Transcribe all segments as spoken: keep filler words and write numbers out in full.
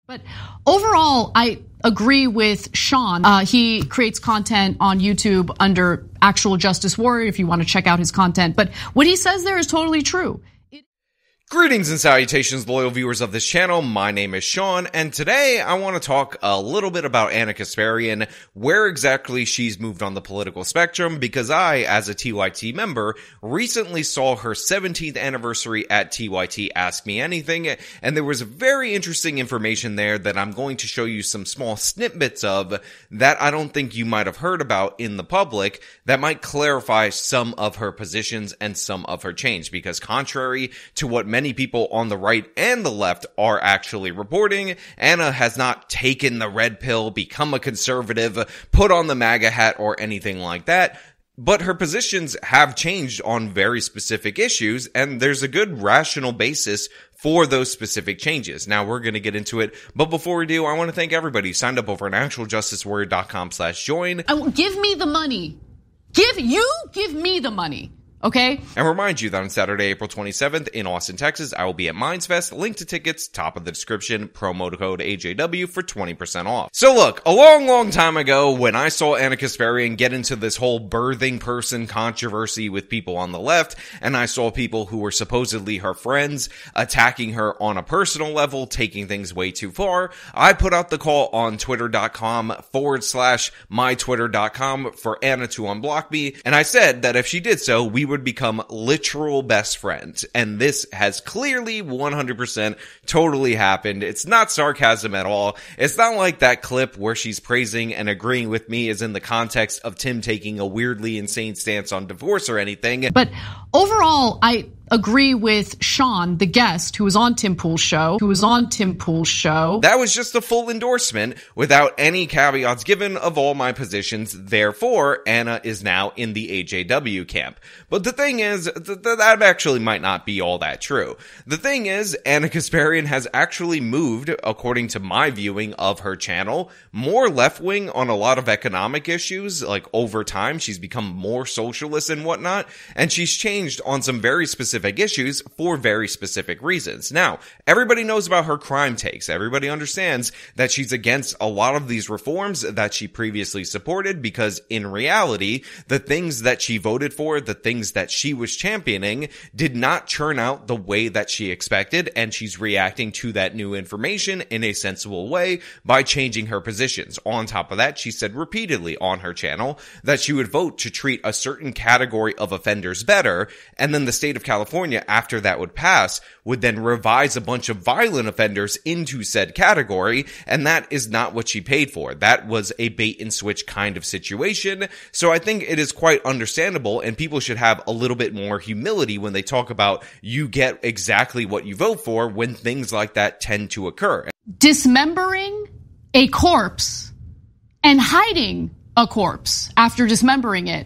But overall, I agree with Sean. Uh, he creates content on YouTube under Actual Justice Warrior if you want to check out his content. But what he says there is totally true. Greetings and salutations, loyal viewers of this channel. My name is Sean, and today I want to talk a little bit about Ana Kasparian, where exactly she's moved on the political spectrum, because I, as a T Y T member, recently saw her seventeenth anniversary at T Y T Ask Me Anything, and there was very interesting information there that I'm going to show you some small snippets of that I don't think you might have heard about in the public that might clarify some of her positions and some of her change, because contrary to what many Many people on the right and the left are actually reporting, Ana has not taken the red pill, become a conservative, put on the MAGA hat, or anything like that. But her positions have changed on very specific issues, and there's a good rational basis for those specific changes. Now, we're going to get into it, but before we do, I want to thank everybody who signed up over at actual justice warrior dot com slash join. I will give me the money. Give you give me the money. Okay? And remind you that on Saturday, April twenty-seventh in Austin, Texas, I will be at MindsFest. Link to tickets, top of the description, promo code A J W for twenty percent off. So look, a long, long time ago, when I saw Ana Kasparian get into this whole birthing person controversy with people on the left, and I saw people who were supposedly her friends attacking her on a personal level, taking things way too far, I put out the call on twitter.com forward slash mytwitter.com for Ana to unblock me, and I said that if she did so, we would become literal best friends. And this has clearly one hundred percent totally happened. It's not sarcasm at all. It's not like that clip where she's praising and agreeing with me is in the context of Tim taking a weirdly insane stance on divorce or anything. But overall, I agree with Sean, the guest who was on Tim Pool's show, who was on Tim Pool's show. That was just a full endorsement without any caveats given of all my positions. Therefore, Ana is now in the A J W camp. But the thing is, th- th- that actually might not be all that true. The thing is, Ana Kasparian has actually moved, according to my viewing of her channel, more left-wing on a lot of economic issues. Like, over time, she's become more socialist and whatnot, and she's changed on some very specific issues for very specific reasons. Now, everybody knows about her crime takes. Everybody understands that she's against a lot of these reforms that she previously supported, because in reality, the things that she voted for, the things that she was championing, did not churn out the way that she expected, and she's reacting to that new information in a sensible way by changing her positions. On top of that, she said repeatedly on her channel that she would vote to treat a certain category of offenders better, and then the state of California California, after that would pass, would then revise a bunch of violent offenders into said category, and that is not what she paid for. That was a bait and switch kind of situation. So I think it is quite understandable, and people should have a little bit more humility when they talk about you get exactly what you vote for when things like that tend to occur. Dismembering a corpse and hiding a corpse after dismembering it,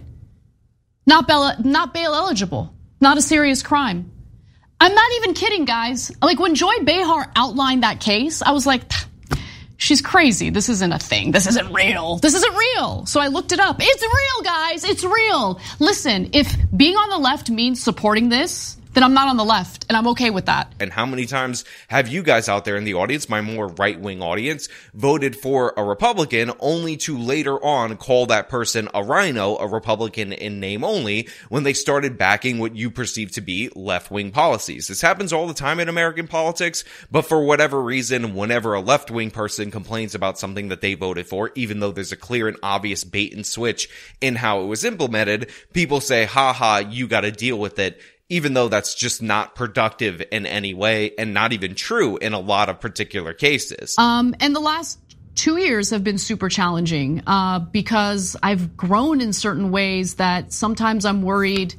not bail, not bail eligible. Not a serious crime. I'm not even kidding, guys. Like, when Joy Behar outlined that case, I was like, she's crazy. This isn't a thing. This isn't real. This isn't real. So I looked it up. It's real, guys. It's real. Listen, if being on the left means supporting this, then I'm not on the left, and I'm okay with that. And how many times have you guys out there in the audience, my more right-wing audience, voted for a Republican only to later on call that person a rhino, a Republican in name only, when they started backing what you perceive to be left-wing policies? This happens all the time in American politics, but for whatever reason, whenever a left-wing person complains about something that they voted for, even though there's a clear and obvious bait and switch in how it was implemented, people say, ha ha, you gotta deal with it. Even though that's just not productive in any way and not even true in a lot of particular cases. Um, and the last two years have been super challenging uh, because I've grown in certain ways that sometimes I'm worried,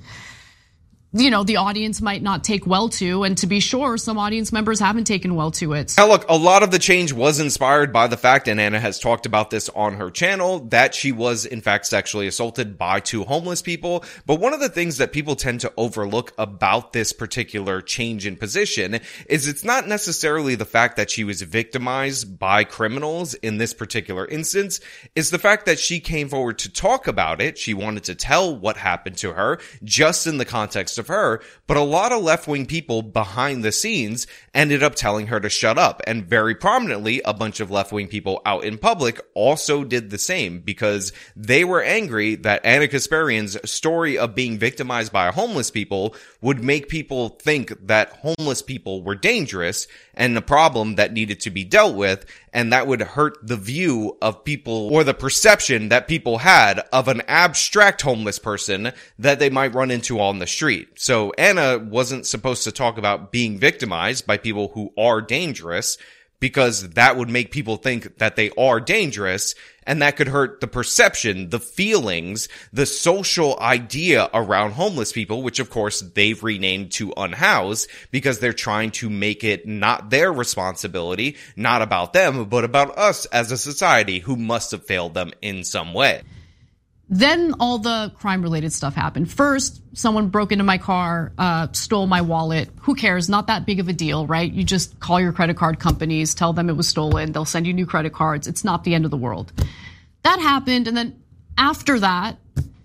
you know, the audience might not take well to, and to be sure, some audience members haven't taken well to it. Now look, a lot of the change was inspired by the fact, and Ana has talked about this on her channel, that she was in fact sexually assaulted by two homeless people. But one of the things that people tend to overlook about this particular change in position is it's not necessarily the fact that she was victimized by criminals in this particular instance. It's the fact that she came forward to talk about it. She wanted to tell what happened to her just in the context of of her, but a lot of left-wing people behind the scenes ended up telling her to shut up. And very prominently, a bunch of left-wing people out in public also did the same because they were angry that Ana Kasparian's story of being victimized by homeless people would make people think that homeless people were dangerous and a problem that needed to be dealt with, and that would hurt the view of people or the perception that people had of an abstract homeless person that they might run into on the street. So Ana wasn't supposed to talk about being victimized by people who are dangerous, because that would make people think that they are dangerous, and that could hurt the perception, the feelings, the social idea around homeless people, which of course they've renamed to unhoused because they're trying to make it not their responsibility, not about them, but about us as a society who must have failed them in some way. Then all the crime-related stuff happened. First, someone broke into my car, uh, stole my wallet. Who cares? Not that big of a deal, right? You just call your credit card companies, tell them it was stolen. They'll send you new credit cards. It's not the end of the world. That happened, and then after that,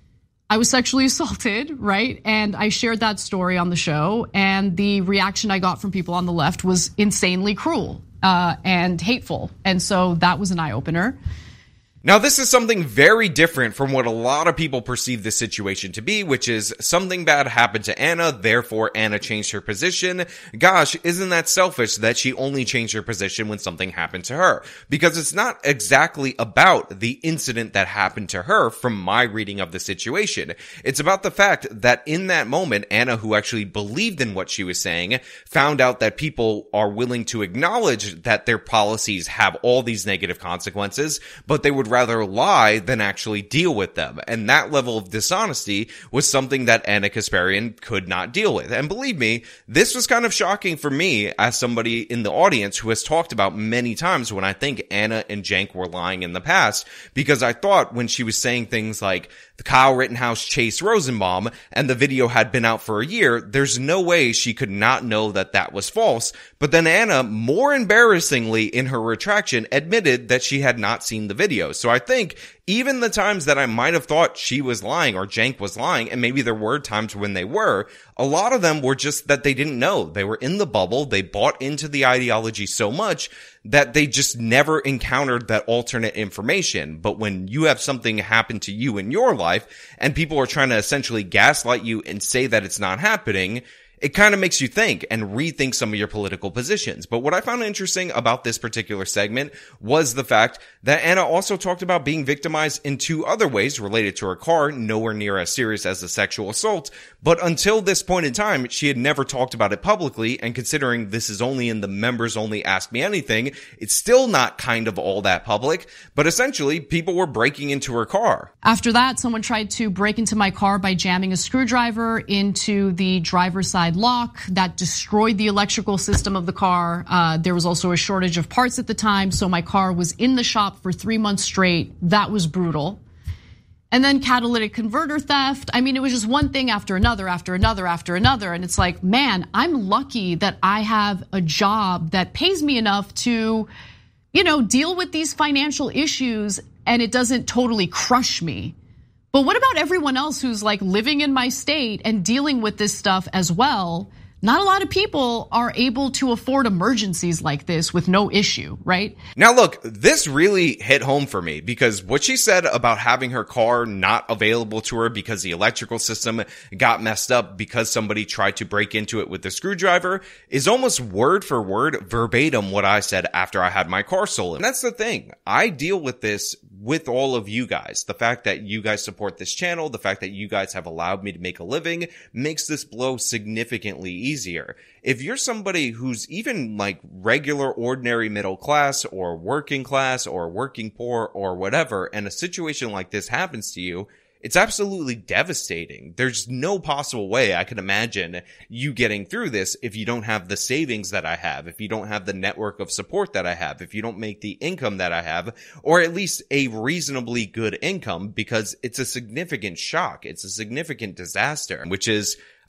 I was sexually assaulted, right? And I shared that story on the show, and the reaction I got from people on the left was insanely cruel uh, and hateful. And so that was an eye-opener. Now, this is something very different from what a lot of people perceive this situation to be, which is something bad happened to Ana, therefore Ana changed her position. Gosh, isn't that selfish that she only changed her position when something happened to her? Because it's not exactly about the incident that happened to her from my reading of the situation. It's about the fact that in that moment, Ana, who actually believed in what she was saying, found out that people are willing to acknowledge that their policies have all these negative consequences, but they would rather lie than actually deal with them. And that level of dishonesty was something that Ana Kasparian could not deal with. And believe me, this was kind of shocking for me as somebody in the audience who has talked about many times when I think Ana and Cenk were lying in the past, because I thought when she was saying things like the Kyle Rittenhouse chased Rosenbaum and the video had been out for a year, there's no way she could not know that that was false. But then Ana, more embarrassingly in her retraction, admitted that she had not seen the video. So I think even the times that I might have thought she was lying or Cenk was lying, and maybe there were times when they were, a lot of them were just that they didn't know. They were in the bubble. They bought into the ideology so much that they just never encountered that alternate information. But when you have something happen to you in your life and people are trying to essentially gaslight you and say that it's not happening, it kind of makes you think and rethink some of your political positions. But what I found interesting about this particular segment was the fact that Ana also talked about being victimized in two other ways related to her car, nowhere near as serious as the sexual assault. But until this point in time, she had never talked about it publicly. And considering this is only in the members only Ask Me Anything, it's still not kind of all that public. But essentially, people were breaking into her car. After that, someone tried to break into my car by jamming a screwdriver into the driver's side lock. That destroyed the electrical system of the car. Uh, there was also a shortage of parts at the time, so my car was in the shop for three months straight. That was brutal. And then catalytic converter theft. I mean, it was just one thing after another, after another, after another. And it's like, man, I'm lucky that I have a job that pays me enough to, you know, deal with these financial issues and it doesn't totally crush me. But what about everyone else who's like living in my state and dealing with this stuff as well? Not a lot of people are able to afford emergencies like this with no issue, right? Now look, this really hit home for me because what she said about having her car not available to her because the electrical system got messed up because somebody tried to break into it with the screwdriver is almost word for word verbatim what I said after I had my car stolen. And that's the thing. I deal with this with all of you guys. The fact that you guys support this channel, the fact that you guys have allowed me to make a living makes this blow significantly easier. If you're somebody who's even like regular, ordinary middle class or working class or working poor or whatever, and a situation like this happens to you, it's absolutely devastating. There's no possible way I could imagine you getting through this if you don't have the savings that I have, if you don't have the network of support that I have, if you don't make the income that I have, or at least a reasonably good income, because it's a significant shock. It's a significant disaster, which is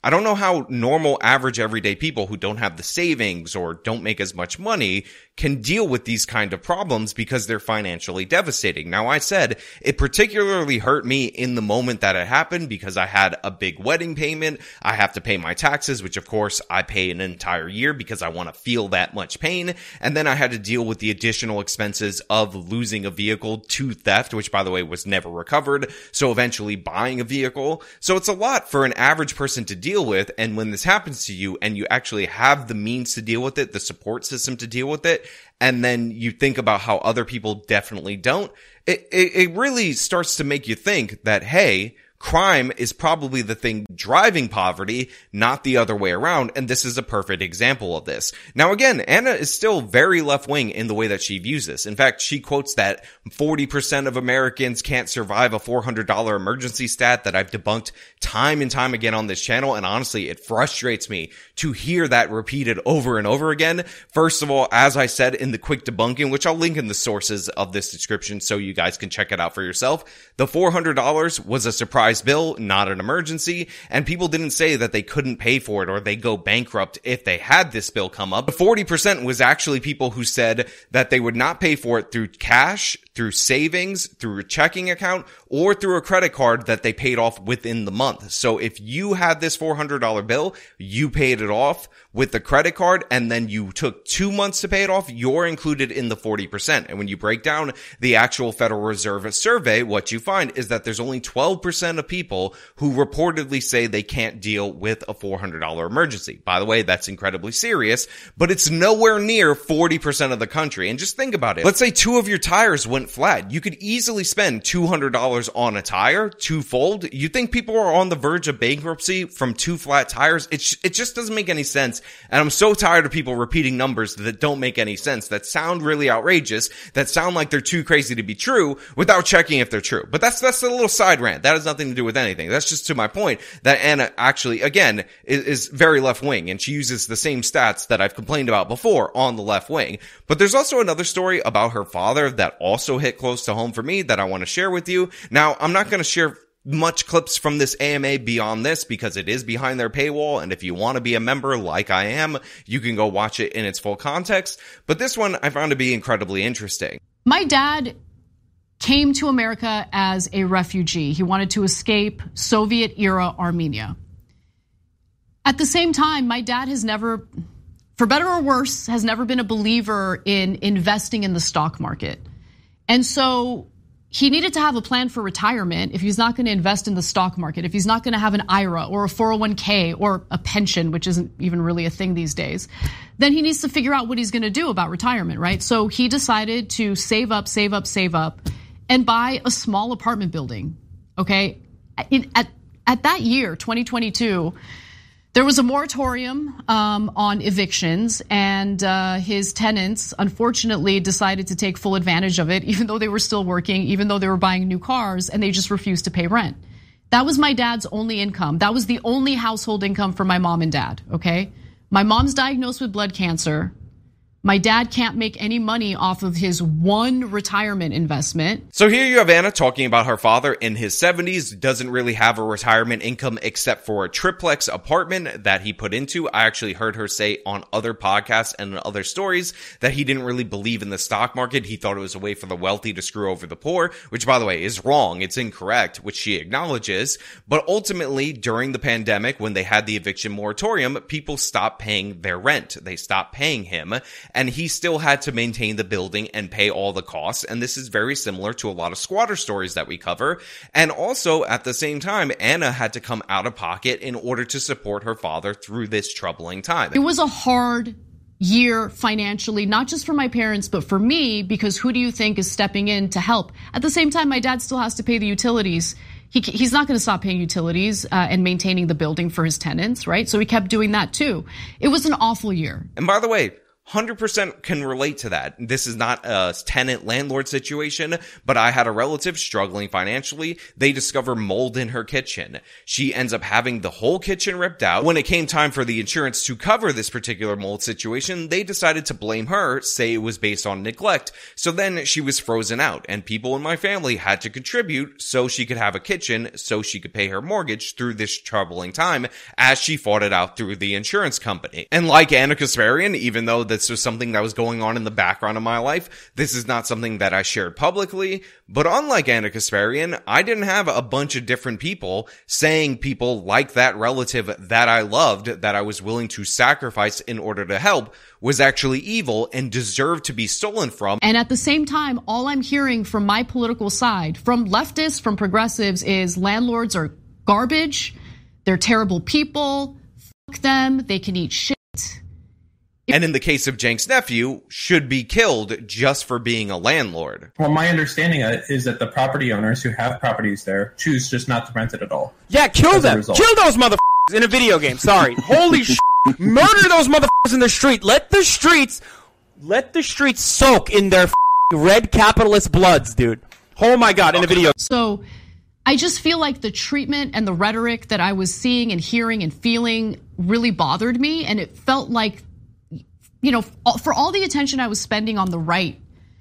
I don't know how normal, average, everyday people who don't have the savings or don't make as much money can deal with these kind of problems because they're financially devastating. Now, I said it particularly hurt me in the moment that it happened because I had a big wedding payment. I have to pay my taxes, which of course I pay an entire year because I want to feel that much pain. And then I had to deal with the additional expenses of losing a vehicle to theft, which by the way was never recovered. So eventually buying a vehicle. So it's a lot for an average person to deal with. And when this happens to you and you actually have the means to deal with it, the support system to deal with it, and then you think about how other people definitely don't, it, it, it really starts to make you think that, hey, crime is probably the thing driving poverty, not the other way around, and this is a perfect example of this. Now again, Anna is still very left-wing in the way that she views this. In fact, she quotes that forty percent of Americans can't survive a four hundred dollars emergency stat that I've debunked time and time again on this channel, and honestly, it frustrates me to hear that repeated over and over again. First of all, as I said in the quick debunking, which I'll link in the sources of this description so you guys can check it out for yourself, the four hundred dollars was a surprise bill, not an emergency, and people didn't say that they couldn't pay for it or they go bankrupt if they had this bill come up. forty percent was actually people who said that they would not pay for it through cash, through savings, through a checking account, or through a credit card that they paid off within the month. So if you had this four hundred dollars bill, you paid it off with the credit card, and then you took two months to pay it off, you're included in the forty percent. And when you break down the actual Federal Reserve survey, what you find is that there's only twelve percent of people who reportedly say they can't deal with a four hundred dollars emergency. By the way, that's incredibly serious, but it's nowhere near forty percent of the country. And just think about it. Let's say two of your tires went flat. You could easily spend two hundred dollars on a tire, twofold. You think people are on the verge of bankruptcy from two flat tires? It, sh- it just doesn't make any sense. And I'm so tired of people repeating numbers that don't make any sense, that sound really outrageous, that sound like they're too crazy to be true without checking if they're true. But that's, that's a little side rant. That has nothing to do with anything. That's just to my point that Anna actually, again, is, is very left wing, and she uses the same stats that I've complained about before on the left wing. But there's also another story about her father that also hit close to home for me that I want to share with you. Now, I'm not going to share much clips from this A M A beyond this because it is behind their paywall, and if you want to be a member like I am, you can go watch it in its full context. But this one I found to be incredibly interesting. My dad came to America as a refugee. He wanted to escape Soviet-era Armenia. At the same time, my dad has never, for better or worse, has never been a believer in investing in the stock market. And so he needed to have a plan for retirement if he's not going to invest in the stock market, if he's not going to have an I R A or a four oh one K or a pension, which isn't even really a thing these days, then he needs to figure out what he's going to do about retirement, right? So he decided to save up, save up, save up, and buy a small apartment building, okay? In, at, at that year, twenty twenty-two, there was a moratorium um, on evictions, and uh, his tenants unfortunately decided to take full advantage of it, even though they were still working, even though they were buying new cars, and they just refused to pay rent. That was my dad's only income. That was the only household income for my mom and dad, okay? My mom's diagnosed with blood cancer. My dad can't make any money off of his one retirement investment. So here you have Anna talking about her father in his seventies, doesn't really have a retirement income except for a triplex apartment that he put into. I actually heard her say on other podcasts and other stories that he didn't really believe in the stock market. He thought it was a way for the wealthy to screw over the poor, which by the way is wrong. It's incorrect, which she acknowledges. But ultimately, during the pandemic, when they had the eviction moratorium, people stopped paying their rent. They stopped paying him. And he still had to maintain the building and pay all the costs. And this is very similar to a lot of squatter stories that we cover. And also, at the same time, Anna had to come out of pocket in order to support her father through this troubling time. It was a hard year financially, not just for my parents, but for me, because who do you think is stepping in to help? At the same time, my dad still has to pay the utilities. He, he's not going to stop paying utilities uh, and maintaining the building for his tenants, right? So he kept doing that too. It was an awful year. And by the way, one hundred percent can relate to that. This is not a tenant-landlord situation, but I had a relative struggling financially. They discover mold in her kitchen. She ends up having the whole kitchen ripped out. When it came time for the insurance to cover this particular mold situation, they decided to blame her, say it was based on neglect. So then she was frozen out, and people in my family had to contribute so she could have a kitchen, so she could pay her mortgage through this troubling time as she fought it out through the insurance company. And like Ana Kasparian, even though this was something that was going on in the background of my life, this is not something that I shared publicly. But unlike Ana Kasparian, I didn't have a bunch of different people saying people like that relative that I loved, that I was willing to sacrifice in order to help, was actually evil and deserved to be stolen from. And at the same time, all I'm hearing from my political side, from leftists, from progressives, is landlords are garbage, they're terrible people, fuck them, they can eat shit. And in the case of Cenk's nephew, should be killed just for being a landlord. Well, my understanding is that the property owners who have properties there choose just not to rent it at all. Yeah, kill them. Kill those motherfuckers in a video game. Sorry. Holy shit. Murder those motherfuckers in the street. Let the streets, let the streets soak in their red capitalist bloods, dude. Oh my God, in a video. So I just feel like the treatment and the rhetoric that I was seeing and hearing and feeling really bothered me. And it felt like, you know, for all the attention I was spending on the right,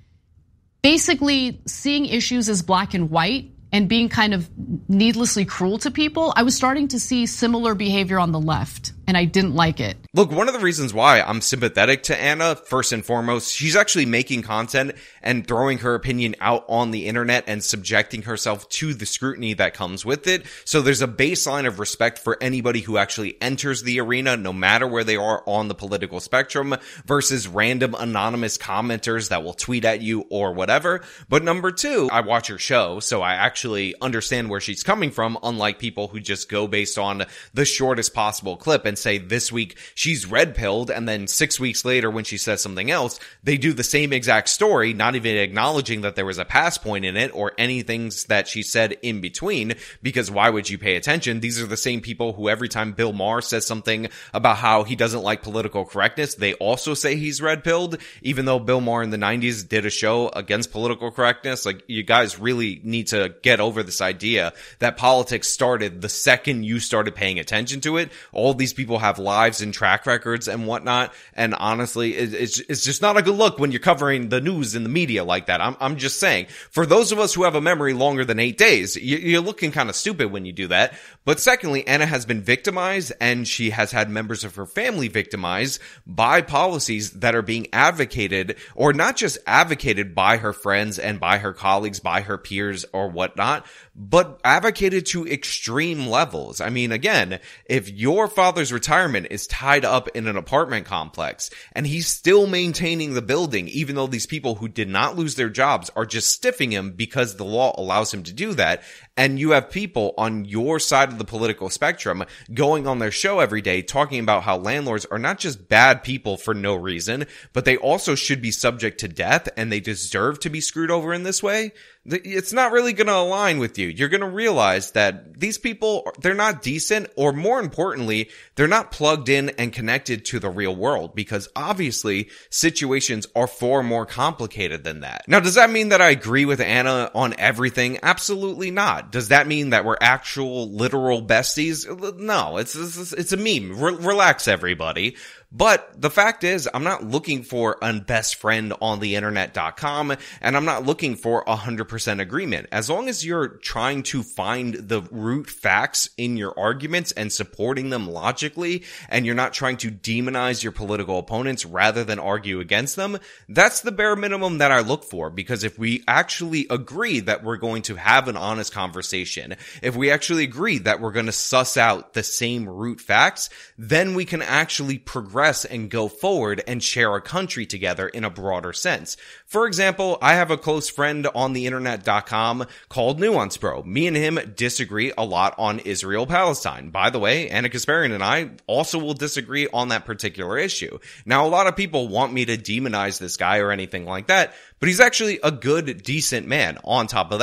basically seeing issues as black and white and being kind of needlessly cruel to people, I was starting to see similar behavior on the left, and I didn't like it. Look, one of the reasons why I'm sympathetic to Ana, first and foremost, she's actually making content and throwing her opinion out on the internet and subjecting herself to the scrutiny that comes with it. So there's a baseline of respect for anybody who actually enters the arena, no matter where they are on the political spectrum, versus random anonymous commenters that will tweet at you or whatever. But number two, I watch her show, so I actually understand where she's coming from, unlike people who just go based on the shortest possible clip and say this week she's red-pilled, and then six weeks later when she says something else, they do the same exact story, not even acknowledging that there was a pass point in it or anything that she said in between, because why would you pay attention? These are the same people who every time Bill Maher says something about how he doesn't like political correctness, they also say he's red-pilled, even though Bill Maher in the nineties did a show against political correctness. Like, you guys really need to get over this idea that politics started the second you started paying attention to it. All these people have lives and track records and whatnot, and honestly, it's it's just not a good look when you're covering the news in the media like that. I'm I'm just saying, for those of us who have a memory longer than eight days, you're looking kind of stupid when you do that. But secondly, Ana has been victimized, and she has had members of her family victimized by policies that are being advocated, or not just advocated by her friends and by her colleagues, by her peers or whatnot, but advocated to extreme levels. I mean, again, if your father's retirement is tied up in an apartment complex and he's still maintaining the building, even though these people who did not lose their jobs are just stiffing him because the law allows him to do that, and you have people on your side of the political spectrum going on their show every day talking about how landlords are not just bad people for no reason, but they also should be subject to death and they deserve to be screwed over in this way, it's not really going to align with you. You're going to realize that these people, they're not decent, or more importantly, they're not plugged in and connected to the real world, because obviously situations are far more complicated than that. Now, does that mean that I agree with Ana on everything? Absolutely not. Does that mean that we're actual literal besties? No, it's it's, it's a meme. Re- relax, everybody. But the fact is, I'm not looking for a best friend on the internet dot com, and I'm not looking for a one hundred percent agreement. As long as you're trying to find the root facts in your arguments and supporting them logically, and you're not trying to demonize your political opponents rather than argue against them, that's the bare minimum that I look for. Because if we actually agree that we're going to have an honest conversation, if we actually agree that we're going to suss out the same root facts, then we can actually progress and go forward and share a country together in a broader sense. For example, I have a close friend on the internet dot com called Nuance Bro. Me and him disagree a lot on Israel-Palestine. By the way, Ana Kasparian and I also will disagree on that particular issue. Now, a lot of people want me to demonize this guy or anything like that, but he's actually a good, decent man. On top of that, he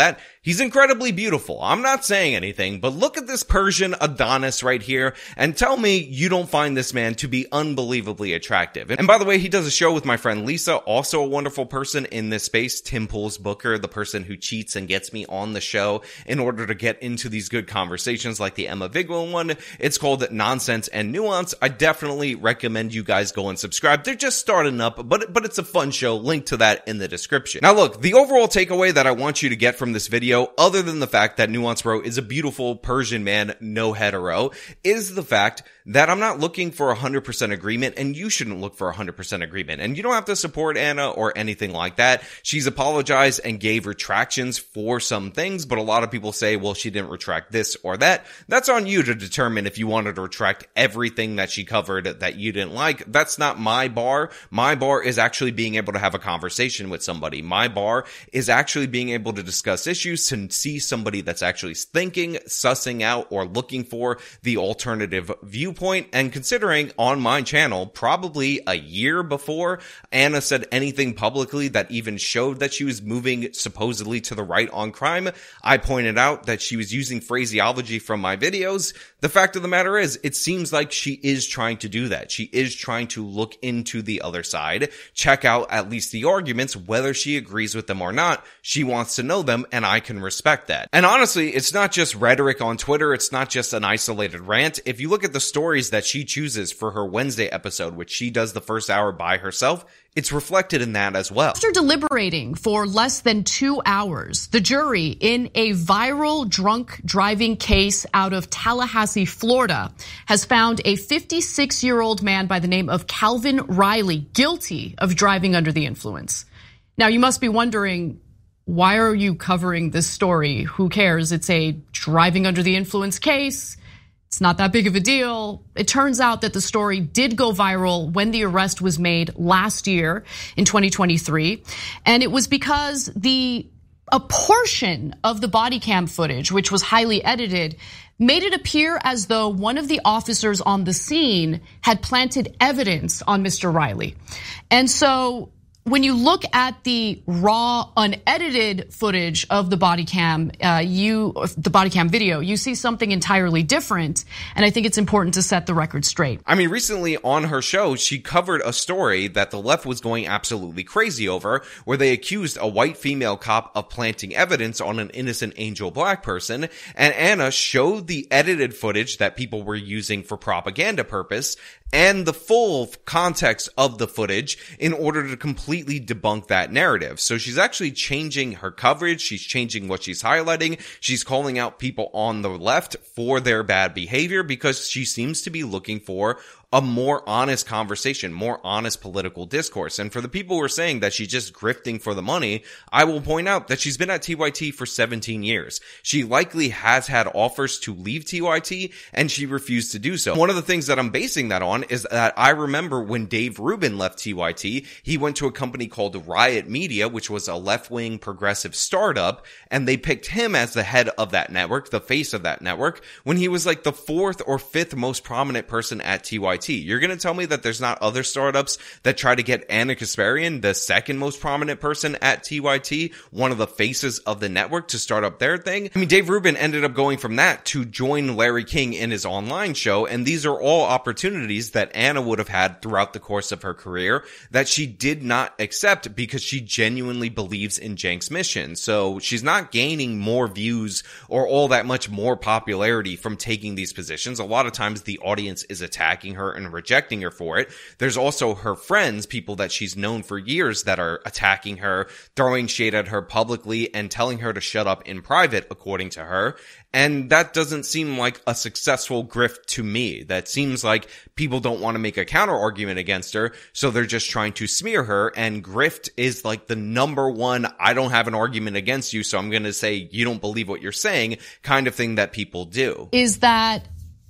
He's incredibly beautiful. I'm not saying anything, but look at this Persian Adonis right here and tell me you don't find this man to be unbelievably attractive. And by the way, he does a show with my friend Lisa, also a wonderful person in this space, Tim Pool's Booker, the person who cheats and gets me on the show in order to get into these good conversations like the Emma Vigeland one. It's called Nonsense and Nuance. I definitely recommend you guys go and subscribe. They're just starting up, but, but it's a fun show. Link to that in the description. Now look, the overall takeaway that I want you to get from this video, other than the fact that Nuance Bro is a beautiful Persian man, no hetero, is the fact that I'm not looking for one hundred percent agreement, and you shouldn't look for one hundred percent agreement. And you don't have to support Anna or anything like that. She's apologized and gave retractions for some things, but a lot of people say, well, she didn't retract this or that. That's on you to determine if you wanted to retract everything that she covered that you didn't like. That's not my bar. My bar is actually being able to have a conversation with somebody. My bar is actually being able to discuss issues, to see somebody that's actually thinking, sussing out, or looking for the alternative viewpoint. And considering on my channel, probably a year before Anna said anything publicly that even showed that she was moving supposedly to the right on crime, I pointed out that she was using phraseology from my videos. The fact of the matter is, it seems like she is trying to do that. She is trying to look into the other side, check out at least the arguments, whether she agrees with them or not. She wants to know them, and I can respect that. And honestly, it's not just rhetoric on Twitter. It's not just an isolated rant. If you look at the stories that she chooses for her Wednesday episode, which she does the first hour by herself, it's reflected in that as well. After deliberating for less than two hours, the jury in a viral drunk driving case out of Tallahassee, Florida, has found a fifty-six-year-old man by the name of Calvin Riley guilty of driving under the influence. Now, you must be wondering, why are you covering this story? Who cares? It's a driving under the influence case. It's not that big of a deal. It turns out that the story did go viral when the arrest was made last year in twenty twenty-three. And it was because the a portion of the body cam footage, which was highly edited, made it appear as though one of the officers on the scene had planted evidence on Mister Riley. And so when you look at the raw, unedited footage of the body cam, uh, you the body cam video, you see something entirely different. And I think it's important to set the record straight. I mean, recently on her show, she covered a story that the left was going absolutely crazy over, where they accused a white female cop of planting evidence on an innocent Angel Black person. And Anna showed the edited footage that people were using for propaganda purpose and the full context of the footage in order to completely debunk that narrative. So she's actually changing her coverage. She's changing what she's highlighting. She's calling out people on the left for their bad behavior because she seems to be looking for a more honest conversation, more honest political discourse. And for the people who are saying that she's just grifting for the money, I will point out that she's been at T Y T for seventeen years. She likely has had offers to leave T Y T, and she refused to do so. One of the things that I'm basing that on is that I remember when Dave Rubin left T Y T, he went to a company called Riot Media, which was a left-wing progressive startup, and they picked him as the head of that network, the face of that network, when he was like the fourth or fifth most prominent person at T Y T. You're going to tell me that there's not other startups that try to get Anna Kasparian, the second most prominent person at T Y T, one of the faces of the network, to start up their thing? I mean, Dave Rubin ended up going from that to join Larry King in his online show, and these are all opportunities that Anna would have had throughout the course of her career that she did not accept because she genuinely believes in Cenk's mission. So she's not gaining more views or all that much more popularity from taking these positions. A lot of times the audience is attacking her and rejecting her for it. There's also her friends, people that she's known for years, that are attacking her, throwing shade at her publicly and telling her to shut up in private, according to her. And that doesn't seem like a successful grift to me. That seems like people don't want to make a counter argument against her, so they're just trying to smear her. And grift is like the number one, I don't have an argument against you, so I'm going to say you don't believe what you're saying kind of thing that people do. Is that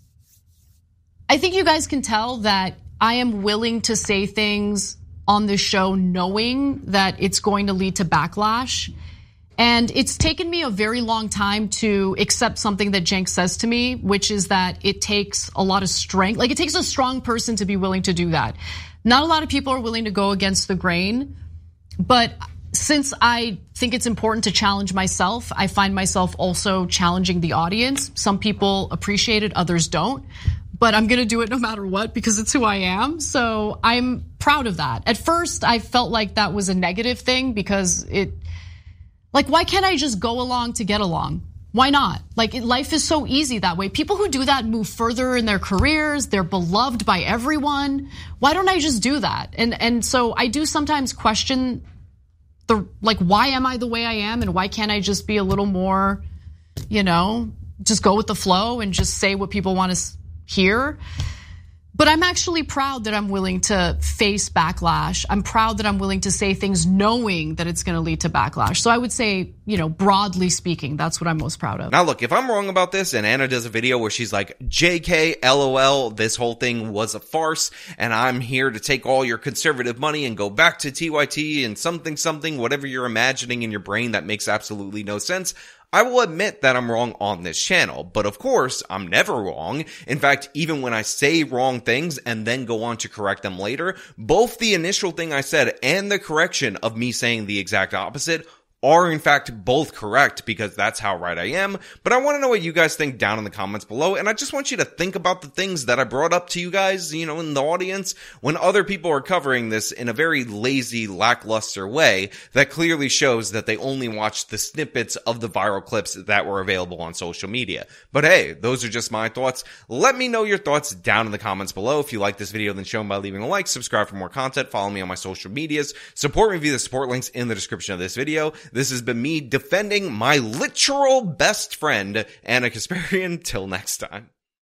I think you guys can tell that I am willing to say things on the show knowing that it's going to lead to backlash. And it's taken me a very long time to accept something that Cenk says to me, which is that it takes a lot of strength. Like, it takes a strong person to be willing to do that. Not a lot of people are willing to go against the grain. But since I think it's important to challenge myself. I find myself also challenging the audience. Some people appreciate it, others don't. But I'm going to do it no matter what because it's who I am. So I'm proud of that. At first, I felt like that was a negative thing because it, like, why can't I just go along to get along? Why not? Like, life is so easy that way. People who do that move further in their careers. They're beloved by everyone. Why don't I just do that? And and so I do sometimes question the, like, why am I the way I am? And why can't I just be a little more, you know, just go with the flow and just say what people want to hear? But I'm actually proud that I'm willing to face backlash. I'm proud that I'm willing to say things knowing that it's going to lead to backlash. So I would say, you know, broadly speaking, that's what I'm most proud of. Now look, if I'm wrong about this and Anna does a video where she's like, J K, LOL, this whole thing was a farce and I'm here to take all your conservative money and go back to T Y T and something, something, whatever you're imagining in your brain that makes absolutely no sense, I will admit that I'm wrong on this channel, but of course, I'm never wrong. In fact, even when I say wrong things and then go on to correct them later, both the initial thing I said and the correction of me saying the exact opposite are in fact both correct because that's how right I am. But I want to know what you guys think down in the comments below, and I just want you to think about the things that I brought up to you guys, you know, in the audience when other people are covering this in a very lazy, lackluster way that clearly shows that they only watched the snippets of the viral clips that were available on social media. But hey, those are just my thoughts. Let me know your thoughts down in the comments below. If you like this video, then show them by leaving a like, subscribe for more content, follow me on my social medias, support me via the support links in the description of this video. This has been me defending my literal best friend, Anna Kasparian. Till next time.